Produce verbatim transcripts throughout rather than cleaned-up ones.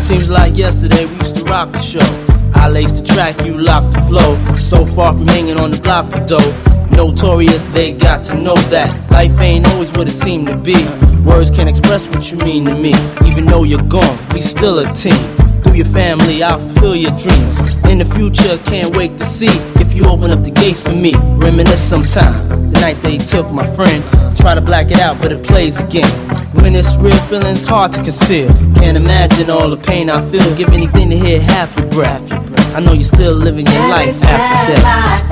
Seems like yesterday we used to rock the show. I laced the track, you locked the flow. So far from hanging on the block for dough. Notorious, they got to know that life ain't always what it seemed to be. Words can't express what you mean to me. Even though you're gone, we still a team. Through your family, I'll fulfill your dreams. In the future, can't wait to see if you open up the gates for me. Reminisce sometime, the night they took my friend. Try to black it out, but it plays again. When it's real, feeling's hard to conceal. Can't imagine all the pain I feel. Give anything to hear half your breath. I know you're still living your life after death.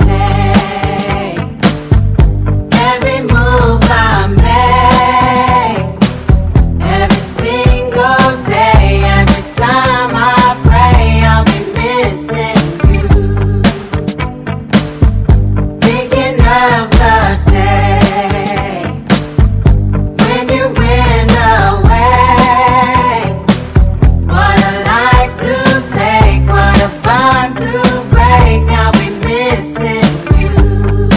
Every move I make, every single day, every time I pray, I'll be missing you. Thinking of the day when you went away. What a life to take, what a bond to break. I'll be missing you.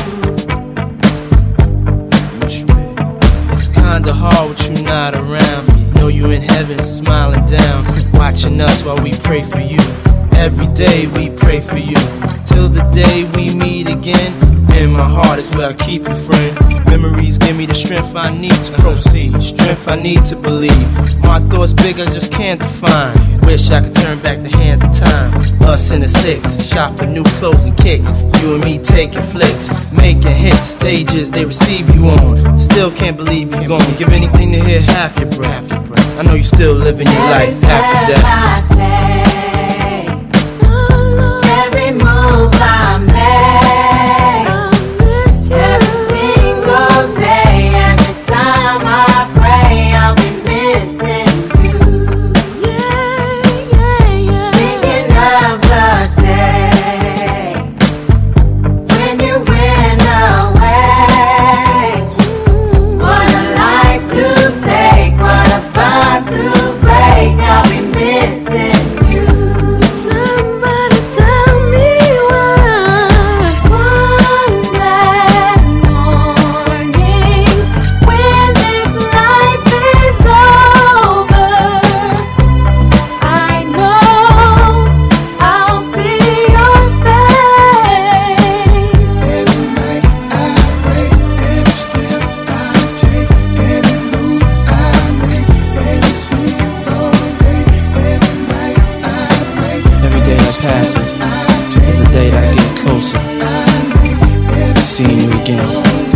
It's kinda hard with you not around. Know you in heaven smiling down, watching us while we pray for you. Every day we pray for you, till the day we meet again. In my heart is where I keep you, friend. Memories give me the strength I need to proceed, strength I need to believe. My thoughts big, I just can't define. Wish I could turn back the hands of time. Us in the six, shop for new clothes and kicks. You and me taking flicks, making hits, stages they receive you on. Still can't believe you're gone. Give anything to hear half your breath. I know you still living your life after death. Every move I make, every single day, every time I pray, I'll be missing you. Thinking of the day when you went away. What a life to take, what a bond to break. I'll be missing you. Somebody tell me why. One that morning when this life is over, I know I'll see your face. Every night I pray, every step I take, every move I make, every single day, every night I pray. Every day that passes is a day that I get closer to seeing you again.